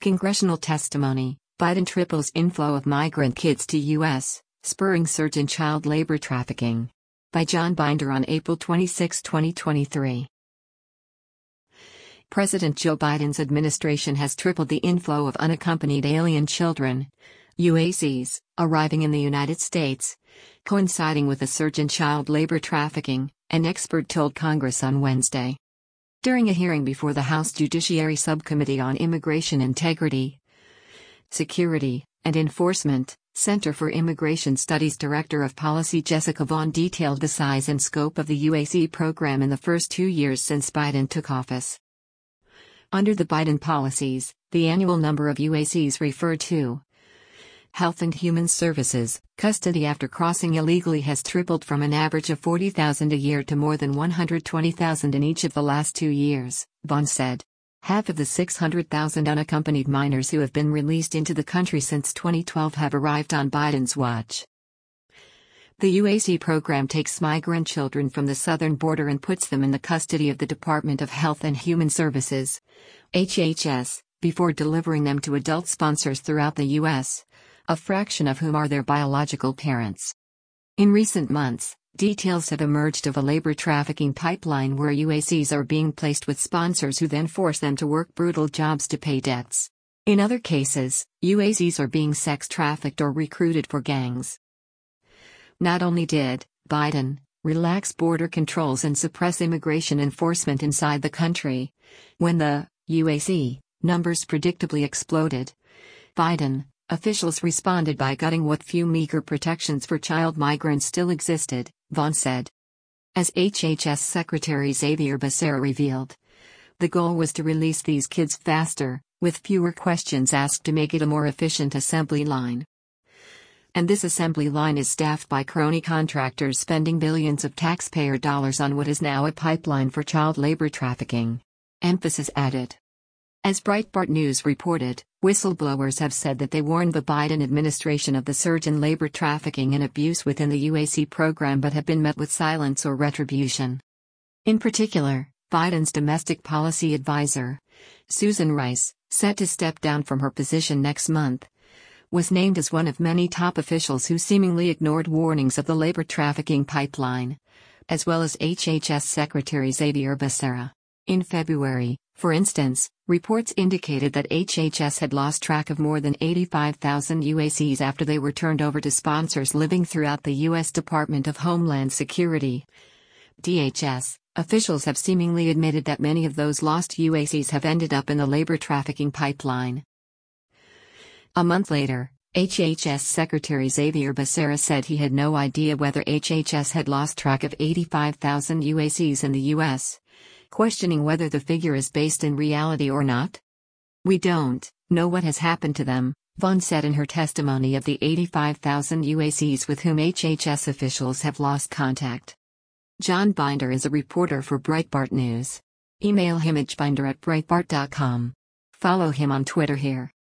Congressional testimony: Biden triples inflow of migrant kids to U.S., spurring surge in child labor trafficking. By John Binder on April 26, 2023. President Joe Biden's administration has tripled the inflow of unaccompanied alien children, UACs, arriving in the United States, coinciding with a surge in child labor trafficking, an expert told Congress on Wednesday. During a hearing before the House Judiciary Subcommittee on Immigration Integrity, Security, and Enforcement, Center for Immigration Studies Director of Policy Jessica Vaughn detailed the size and scope of the UAC program in the first 2 years since Biden took office. Under the Biden policies, the annual number of UACs referred to Health and Human Services, custody after crossing illegally has tripled from an average of 40,000 a year to more than 120,000 in each of the last 2 years, Vaughn said. Half of the 600,000 unaccompanied minors who have been released into the country since 2012 have arrived on Biden's watch. The UAC program takes migrant children from the southern border and puts them in the custody of the Department of Health and Human Services, HHS, before delivering them to adult sponsors throughout the U.S., a fraction of whom are their biological parents. In recent months, details have emerged of a labor trafficking pipeline where UACs are being placed with sponsors who then force them to work brutal jobs to pay debts. In other cases, UACs are being sex trafficked or recruited for gangs. Not only did Biden relax border controls and suppress immigration enforcement inside the country, when the UAC numbers predictably exploded, Biden officials responded by gutting what few meager protections for child migrants still existed, Vaughn said. As HHS Secretary Xavier Becerra revealed, the goal was to release these kids faster, with fewer questions asked to make it a more efficient assembly line. And this assembly line is staffed by crony contractors spending billions of taxpayer dollars on what is now a pipeline for child labor trafficking. Emphasis added. As Breitbart News reported, whistleblowers have said that they warned the Biden administration of the surge in labor trafficking and abuse within the UAC program but have been met with silence or retribution. In particular, Biden's domestic policy advisor, Susan Rice, set to step down from her position next month, was named as one of many top officials who seemingly ignored warnings of the labor trafficking pipeline, as well as HHS Secretary Xavier Becerra. In February, for instance, reports indicated that HHS had lost track of more than 85,000 UACs after they were turned over to sponsors living throughout the U.S. Department of Homeland Security, DHS. Officials have seemingly admitted that many of those lost UACs have ended up in the labor trafficking pipeline. A month later, HHS Secretary Xavier Becerra said he had no idea whether HHS had lost track of 85,000 UACs in the U.S., questioning whether the figure is based in reality or not. "We don't know what has happened to them," Vaughn said in her testimony of the 85,000 UACs with whom HHS officials have lost contact. John Binder is a reporter for Breitbart News. Email him at binder@breitbart.com. Follow him on Twitter here.